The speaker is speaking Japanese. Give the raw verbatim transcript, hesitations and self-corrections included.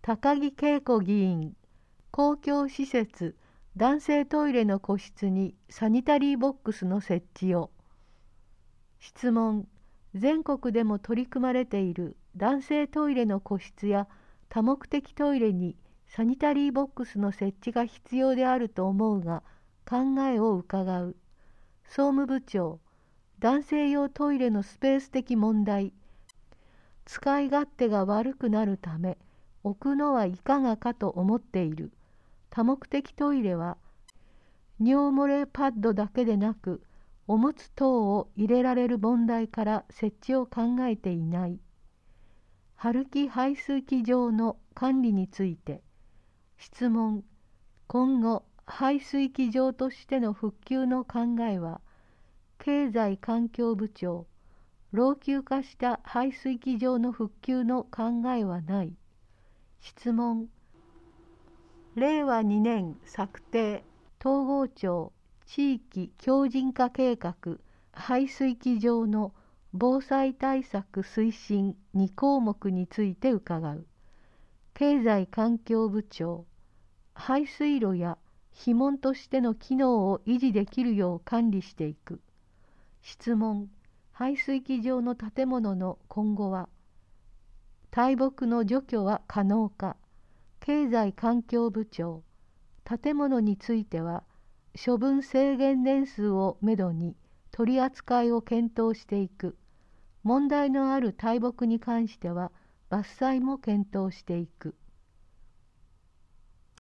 高木恵子議員、公共施設男性トイレの個室にサニタリーボックスの設置を。質問。全国でも取り組まれている男性トイレの個室や多目的トイレにサニタリーボックスの設置が必要であると思うが、考えを伺う。総務部長、男性用トイレのスペース的問題、使い勝手が悪くなるため、置くのはいかがかと思っている。多目的トイレは、尿漏れパッドだけでなく、おむつ等を入れられる問題から設置を考えていない。春季排水機場の管理について。質問。今後、排水機場としての復旧の考えは、経済環境部長、老朽化した排水機場の復旧の考えはない。質問。れいわにねん策定、東郷町地域強靭化計画排水機場の防災対策推進にこうもくについて伺う。経済環境部長、排水路や樋門としての機能を維持できるよう管理していく。質問。排水機場の建物の今後は、大木の除去は可能か。経済環境部長、建物については処分制限年数をめどに取り扱いを検討していく。問題のある大木に関しては伐採も検討していく。